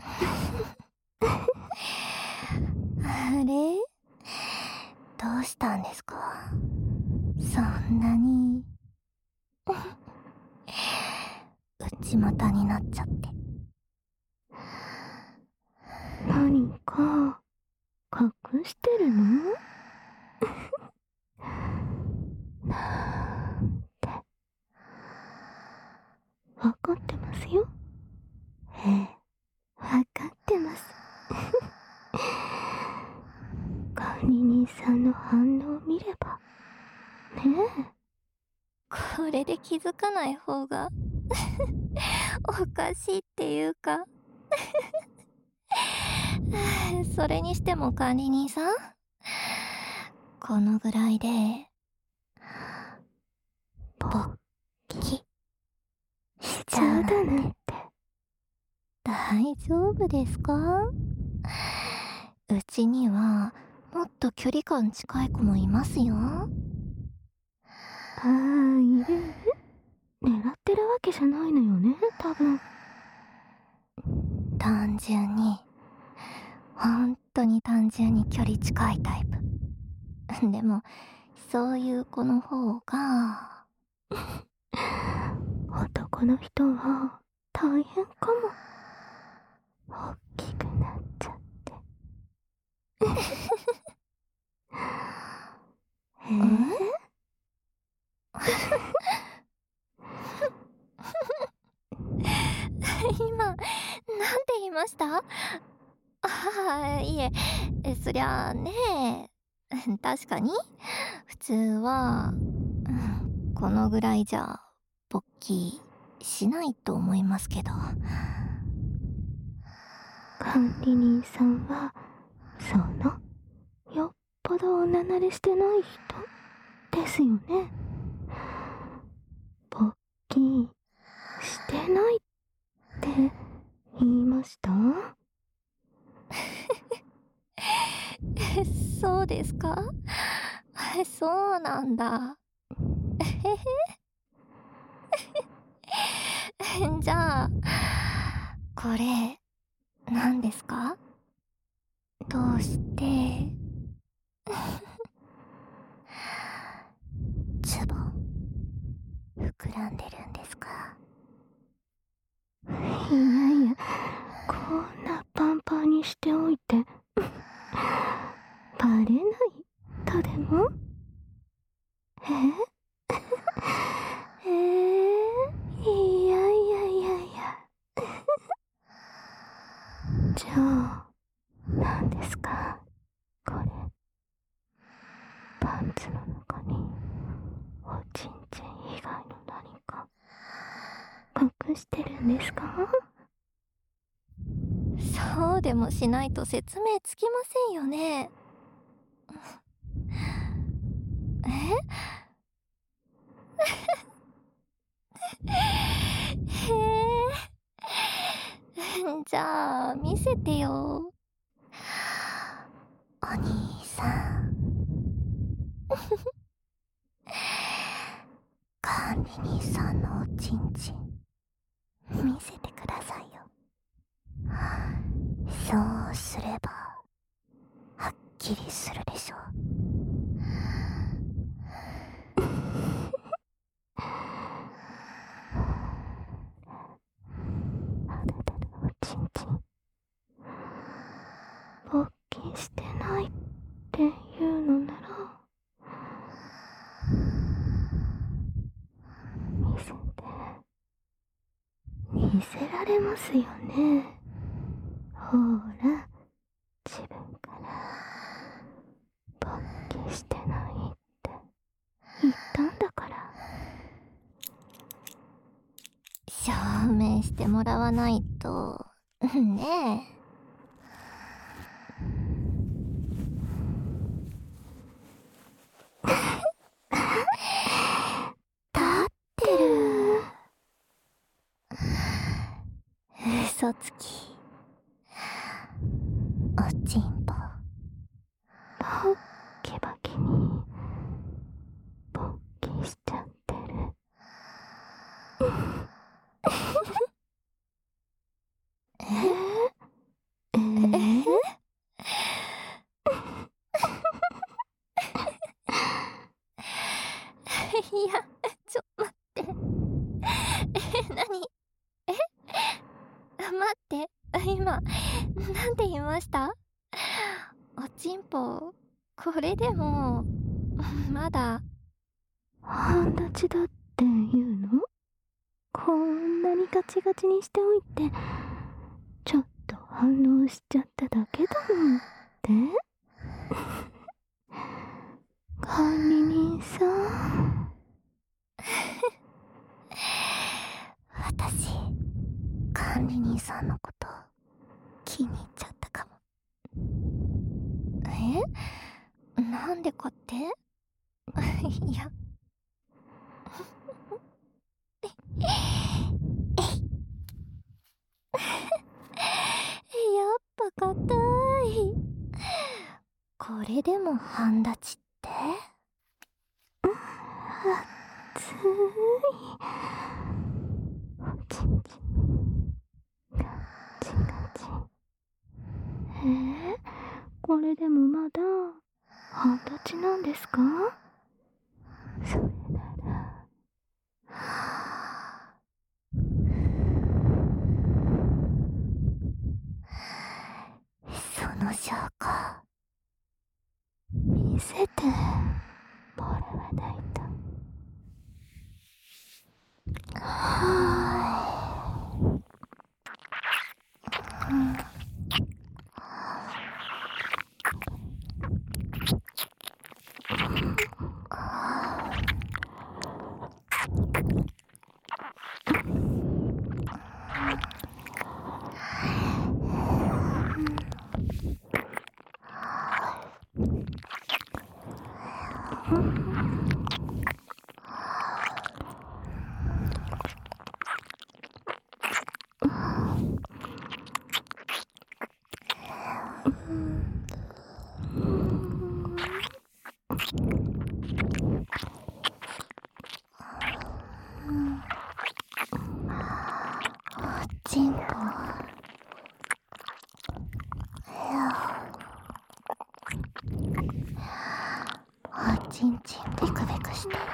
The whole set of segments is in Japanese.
あれ、どうしたんですか、そんなに内股になっちゃって。 何か隠してるの？なんて。わかってますよ。ええ、わかってます。管理人さんの反応を見ればねこれで気づかない方がおかしいっていうかそれにしても管理人さん、このぐらいで勃起しちゃうなんて大丈夫ですか？うちにはもっと距離感近い子もいますよ。 いる。狙ってるわけじゃないのよね、多分。 単純に、本当に単純に距離近いタイプ。でも、そういう子の方が男の人は大変かも。大きくなっちゃって。 今、なんて言いました？いえ、そりゃあね、確かに、普通は、このぐらいじゃ、勃起しないと思いますけど。 管理人さんは、その、よっぽどおな慣れしてない人ですよね。勃起してないって言いました？ そうですか？そうなんだ。じゃあ、これ、何ですか？どうしてズボン膨らんでるんですか？ いやいや、こんなパンパンにしておいてバレないとでも？いやいやいやいや。じゃあ何ですかこれ？パンツの中におちんちん以外の何か隠してるんですか？ そうでもしないと説明つきませんよね。へえ。じゃあ、見せてよ。お兄さん。管理人さんのおちんちん、見せてくださいよ。そうすれば、はっきりするでしょう。 おちんちん勃起してないっていうのなら見せられますよね。ほら、自分から勃起してないって言ったんだから。 証明してもらわないと、ねえ。立ってる。嘘つき。おちんぽ。 バッキバキに勃起しちゃってる。 って今なんて言いました？おちんぽこれでもまだ半立ちだって言うの？こんなにガチガチにしておいてちょっと反応しちゃっただけだもんって。管理人さん。 私管理人さんのこと気に入っちゃったかも。なんでかっていややっぱ硬い。これでも半立ちって熱い。おちんちんガチガチ。これでもまだ半立ちなんですか？それならその証拠見せてもらわないと。 おちんぽおちんちんビクビクしてる。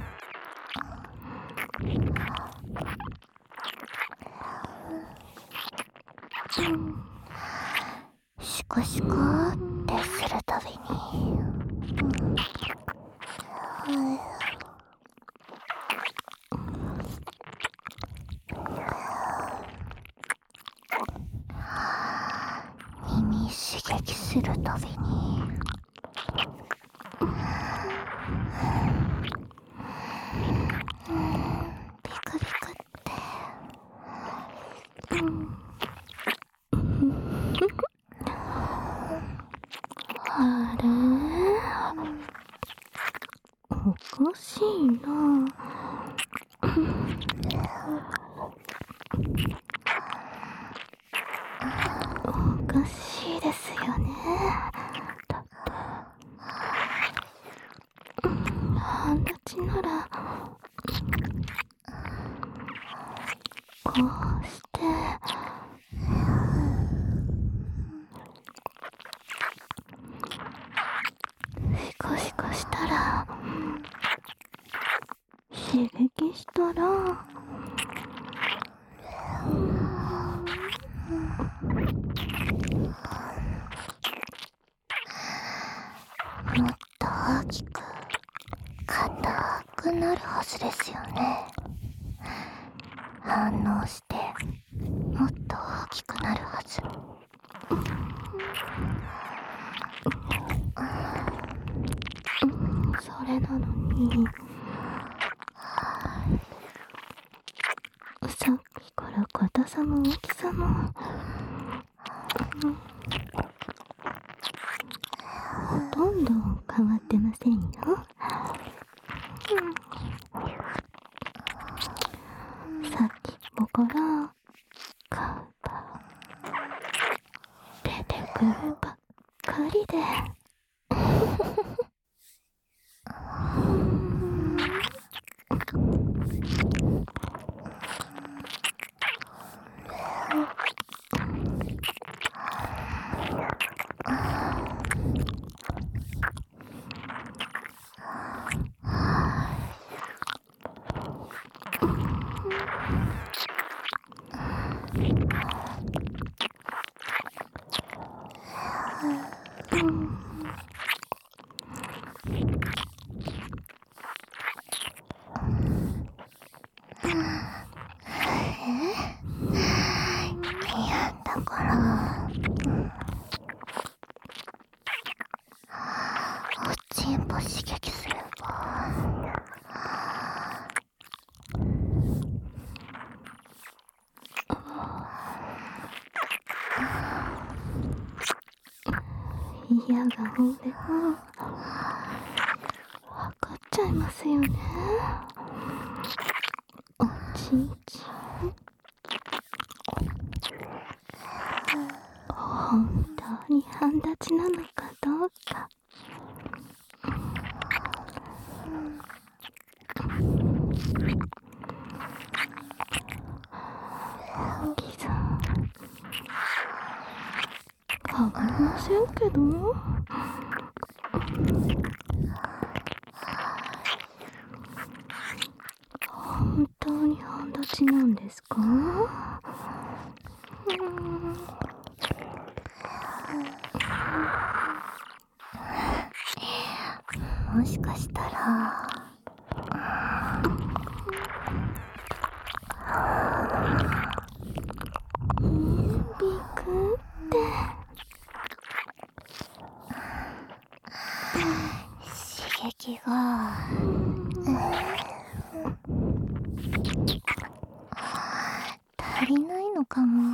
シコシコってするたびに耳刺激するたびにビクビクってあれ、おかしいな。おかしいですよね。だって半立ちならこうしてシコシコしたら、刺激したらもっと大きく硬くなるはずですよね。反応してもっと大きくなるはず。 それなのにさっきから硬さも大きさもほとんど変わってませんよ。さっきここからカウパー出てくるばっかりで。 だから、おちんぽ刺激すれば、 いやが俺もわかっちゃいますよね。おちんちん本当に半立ちなのかどうか。本気さんわかりませんけど、本当に半立ちなんですか？ もしかしたら、 ビクって刺激が、足りないのかも。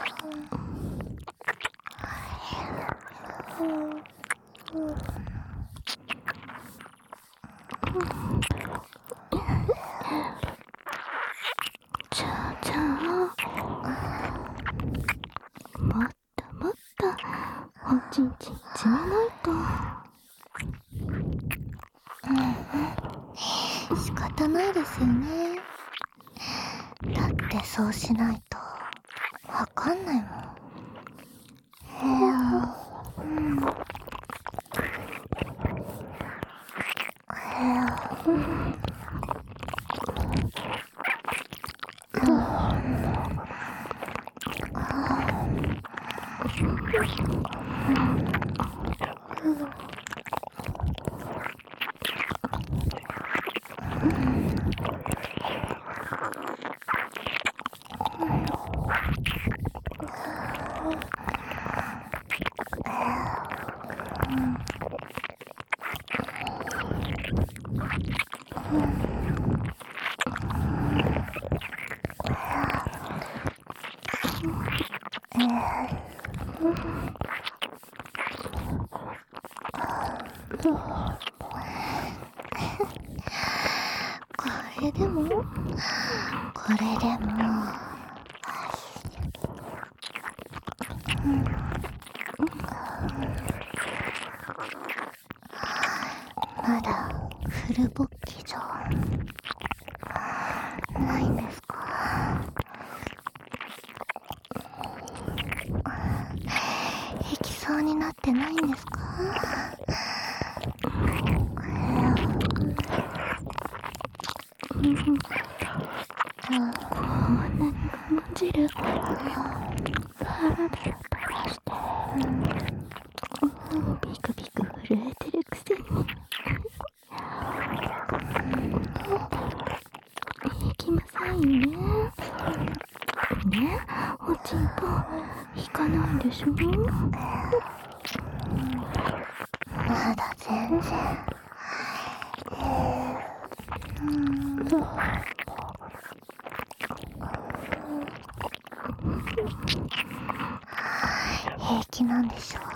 じゃあもっともっとおちんちん詰めないと。 仕方ないですよね。だってそうしないとわかんないもん。これでもまだフル勃起じゃないんですか？いきそうになってないんですか？ こんなに我慢汁ハラハラ垂らしてビクビク震えてるくせにいきませんよね。おちんぽ引かないでしょ。 まだ全然。平気なんでしょう。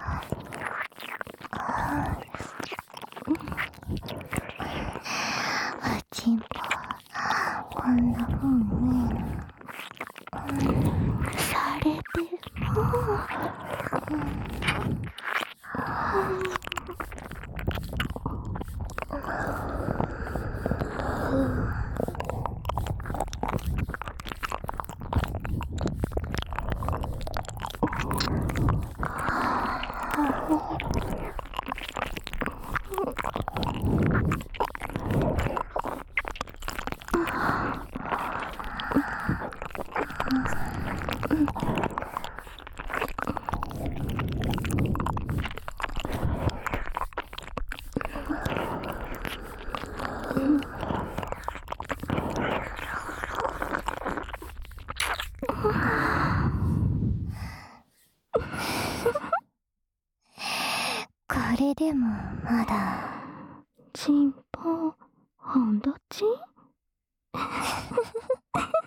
おちんぽこんな風にされてもれでもまだ。 チンポ、ほんどち